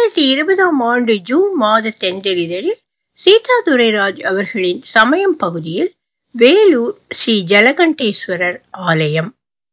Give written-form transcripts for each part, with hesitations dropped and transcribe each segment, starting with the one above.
2020ஆம் ஆண்டு ஜூன் மாத தென்றலிதழில் சீதா துரைராஜ் அவர்களின் சமயம் பகுதியில் வேலூர் ஸ்ரீ ஜலகண்டேஸ்வரர் ஆலயம்.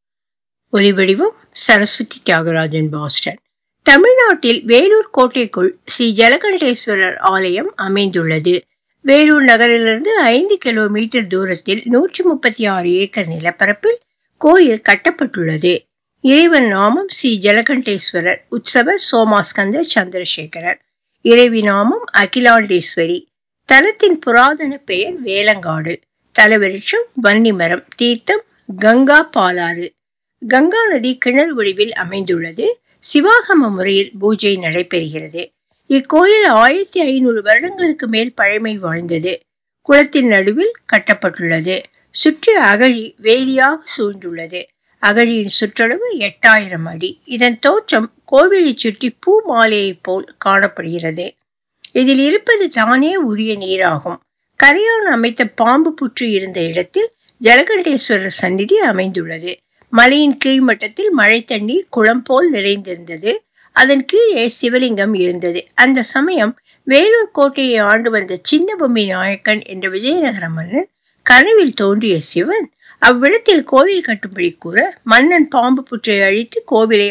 ஒலிவடிவம் சரஸ்வதி தியாகராஜன், பாஸ்டன். தமிழ்நாட்டில் வேலூர் கோட்டைக்குள் ஸ்ரீ ஜலகண்டேஸ்வரர் ஆலயம் அமைந்துள்ளது. வேலூர் நகரிலிருந்து 5 கிலோமீட்டர் தூரத்தில் 136 ஏக்கர் நிலப்பரப்பில் கோயில் கட்டப்பட்டுள்ளது. இறைவன் நாமம் ஸ்ரீ ஜலகண்டேஸ்வரர், உற்சவர் சோமாஸ்கந்தர் சந்திரசேகரர். இறைவி நாமம் அகிலாண்டேஸ்வரி. தலத்தின் புராதன பெயர் வேலங்காடு. தலவிருட்சம் வன்னிமரம். தீர்த்தம் கங்கா பாலாறு. கங்கா நதி கிணறு வடிவில் அமைந்துள்ளது. சிவாகம முறையில் பூஜை நடைபெறுகிறது. இக்கோயில் 1500 வருடங்களுக்கு மேல் பழமை வாய்ந்தது. குளத்தின் நடுவில் கட்டப்பட்டுள்ளது. சுற்றி அகழி வேலியாக சூழ்ந்துள்ளது. அகழியின் சுற்றளவு 8000 அடி. இதன் தோற்றம் கோவிலை சுற்றி பூ மாலையை போல் காணப்படுகிறது. இதில் இருப்பது தானே உரிய நீராகும். கரையான் அமைத்த பாம்பு புற்று இருந்த இடத்தில் ஜலகண்டேஸ்வரர் சந்நிதி அமைந்துள்ளது. மலையின் கீழ்மட்டத்தில் மழை தண்ணீர் குளம் போல் நிறைந்திருந்தது. அதன் கீழே சிவலிங்கம் இருந்தது. அந்த சமயம் வேலூர் கோட்டையை ஆண்டு வந்த சின்ன பொம்மி நாயக்கன் என்ற விஜயநகர மன்னன் கனவில் தோன்றிய சிவன் அவ்விடத்தில் கோவில் கட்டும்படி கூற மன்னன் பாம்பு புற்றை அழித்து கோவிலை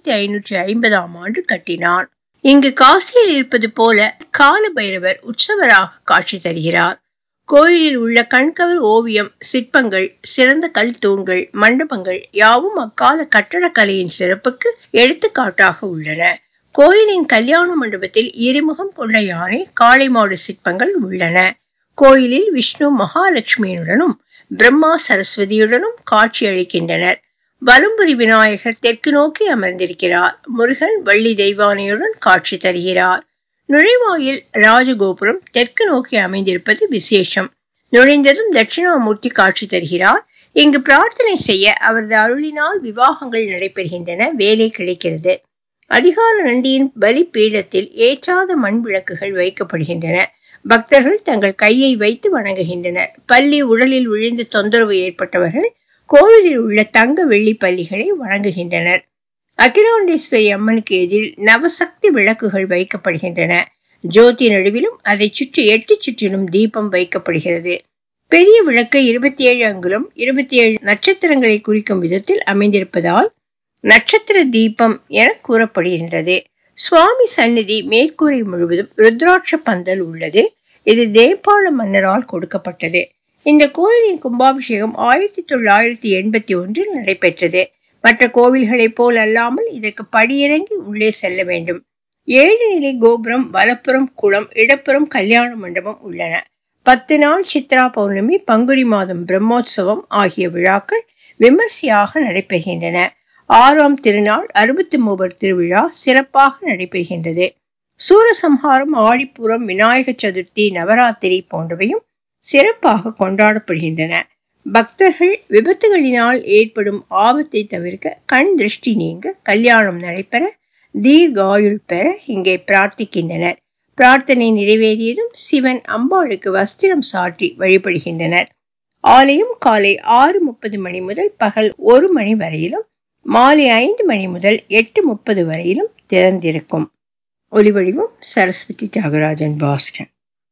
1550ஆம் ஆண்டு கட்டினான். இங்கு காசியில் இருப்பது போல கால பைரவர் உற்சவராக காட்சி தருகிறார். கோயிலில் உள்ள கண்கவர் ஓவியம், சிற்பங்கள், சிறந்த கல் தூண்கள், மண்டபங்கள் யாவும் அக்கால கட்டடக்கலையின் சிறப்புக்கு எடுத்துக்காட்டாக உள்ளன. கோயிலின் கல்யாண மண்டபத்தில் இருமுகம் கொண்ட யானை, காளை மாடு சிற்பங்கள் உள்ளன. கோயிலில் விஷ்ணு மகாலட்சுமியுடனும் பிரம்மா சரஸ்வதியுடனும் காட்சி அளிக்கின்றனர். வலம்புரி விநாயகர் தெற்கு நோக்கி அமர்ந்திருக்கிறார். முருகன் வள்ளி தெய்வானையுடன் காட்சி தருகிறார். நுழைவாயில் ராஜகோபுரம் தெற்கு நோக்கி அமைந்திருப்பது விசேஷம். நுழைந்ததும் தட்சிணாமூர்த்தி காட்சி தருகிறார். இங்கு பிரார்த்தனை செய்ய அவரது அருளினால் விவாகங்கள் நடைபெறுகின்றன, வேலை கிடைக்கிறது. அதிகார நந்தியின் பலி பீடத்தில் ஏற்றாத மண் விளக்குகள் வைக்கப்படுகின்றன. பக்தர்கள் தங்கள் கையை வைத்து வணங்குகின்றனர். பள்ளி உடலில் விழுந்து தொந்தரவு ஏற்பட்டவர்கள் கோவிலில் உள்ள தங்க வெள்ளி பள்ளிகளை வணங்குகின்றனர். அகிலாண்டேஸ்வரி அம்மனுக்கு எதிரில் நவசக்தி விளக்குகள் வைக்கப்படுகின்றன. ஜோதி நடுவிலும் அதை சுற்றி 8 சுற்றிலும் தீபம் வைக்கப்படுகிறது. பெரிய விளக்கு 27 அங்குலம் 27 நட்சத்திரங்களை குறிக்கும் விதத்தில் அமைந்திருப்பதால் நட்சத்திர தீபம் என கூறப்படுகின்றது. சுவாமி சந்நிதி மேற்கூரை முழுவதும் ருத்ராட்ச பந்தல் உள்ளது. இது நேபாள மன்னரால் கொடுக்கப்பட்டது. இந்த கோயிலின் கும்பாபிஷேகம் 1981 நடைபெற்றது. மற்ற கோவில்களை போல் அல்லாமல் இதற்கு படியிறங்கி உள்ளே செல்ல வேண்டும். 7 நிலை கோபுரம், வலப்புறம் குளம், இடப்புறம் கல்யாண மண்டபம் உள்ளன. 10 நாள் சித்ரா பௌர்ணமி, பங்குனி மாதம் பிரம்மோற்சவம் ஆகிய விழாக்கள் விமர்சையாக நடைபெறுகின்றன. 6ஆம் திருநாள் 63 திருவிழா சிறப்பாக நடைபெறுகின்றது. சூரசம்ஹாரம், ஆடிப்பூரம், விநாயக சதுர்த்தி, நவராத்திரி போன்றவையும் சிறப்பாக கொண்டாடப்படுகின்றன. பக்தர்கள் விபத்துகளினால் ஏற்படும் ஆபத்தை தவிர்க்க, கண் திருஷ்டி நீங்க, கல்யாணம் நடைபெற, தீர்காயுள் பெற இங்கே பிரார்த்திக்கின்றனர். பிரார்த்தனை நிறைவேறியதும் சிவன் அம்பாளுக்கு வஸ்திரம் சாற்றி வழிபடுகின்றனர். ஆலயம் காலை 6:30 மணி முதல் பகல் 1 மணி வரையிலும், மாலை 5 மணி முதல் 8:30 வரையிலும் திறந்திருக்கும். ஒலிவடிவம் சரஸ்வதி தியாகராஜன், பாஸ்டன்.